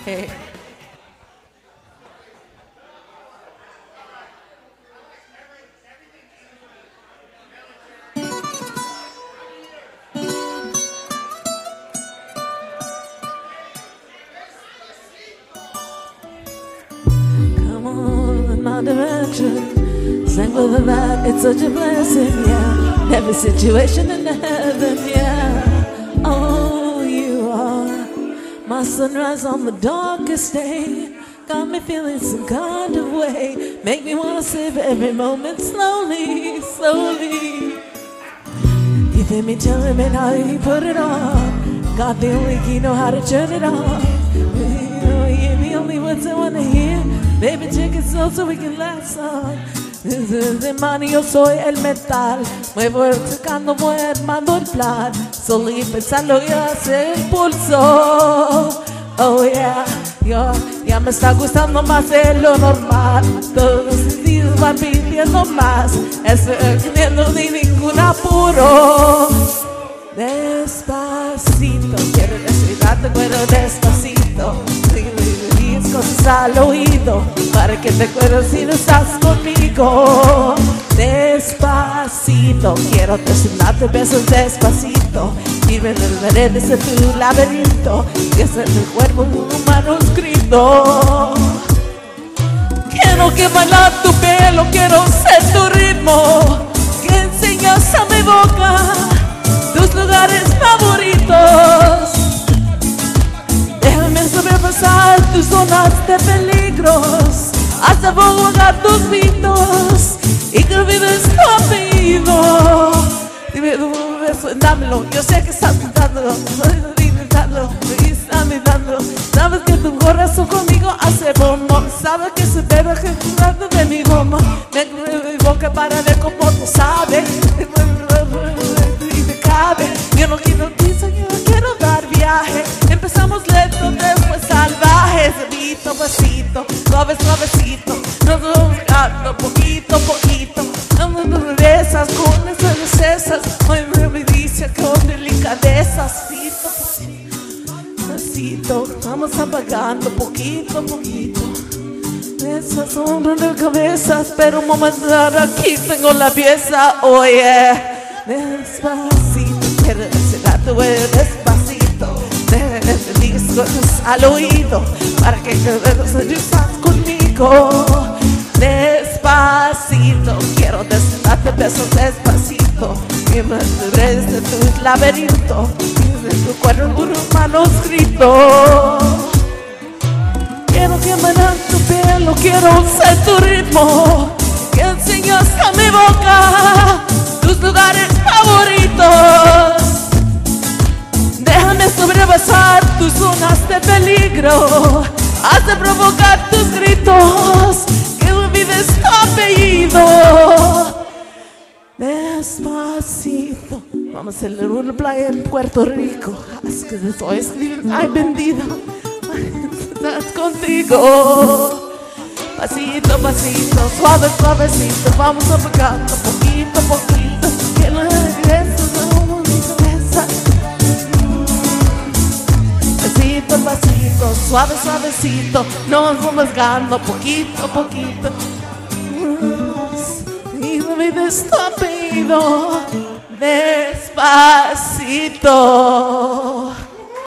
Hey. Come on in my direction. Sang with the light, it's such a blessing, yeah. Every situation in heaven, yeah. Oh, you are my sunrise on the darkest day. Got me feeling some kind of way. Make me wanna save every moment slowly, slowly. You feel me telling me how you put it on. Got the only key, know how to turn it on. You hear me only words I wanna hear. Baby, check it slow so we can last on. Desde mano yo soy el metal. Muevo el tocando, muermando el plan. Solo y pensando y hacer el pulso. Oh yeah, ya me está gustando más de lo normal. Todos los sentidos van pidiendo más. Estoy teniendo ni ningún apuro. Despacito, quiero respirarte, pero despacito. Dices cosas al oído para que te acuerdes si no estás conmigo. Despacito, quiero desnudarte, besos despacito. Y resolveré desde tu laberinto, que es en el cuerpo un manuscrito. Quiero que bailar tu pelo, quiero ser tu ritmo. Que enseñas a mi boca tus lugares favoritos. Déjame sobrepasar tus zonas de peligros, hasta provocar tus gritos y que olvides tu apellido. Dime un beso, dámelo, yo sé que estás dándolo, estás mirando. Sabes que tu corazón conmigo hace bombo. Sabes que se debe ejecutando de mi goma. Me mi boca para ver cómo tú sabes. Y te cabe. Yo no quiero prisa, yo quiero dar viaje. Empezamos lento, después salvajes. Pasito, pasito, suave, suavecito. Nos vamos buscando poquito, poquito. No me besas con esas necesas. Hoy me dice con delicadeza. Pasito, pasito, vamos apagando poquito, poquito. Esas son de cabezas, pero un momento aquí tengo la pieza. Oye, despacito, quiero desnudarte, despacito. Te digas cosas al oído para que estás conmigo. Despacito, quiero desnudarte, besos despacito. Y me desde tu laberinto, desde tu cuerpo un manuscrito. Quiero que manejar tu pelo, quiero ser tu ritmo. Que enseñas a mi boca tus lugares favoritos. Déjame sobrepasar tus zonas de peligro, hasta provocar tus gritos, que olvides tu apellido. Despacito, vamos a hacer una playa en Puerto Rico. Es que estoy escribiendo, ay bendita, estás contigo. Pasito, pasito, suave, suavecito, vamos apagando poquito, poquito. Que no regreses, no me interesa. Pasito, pasito, suave, suavecito, nos vamos ganando poquito, poquito. Y no me des tu apellido, despacito.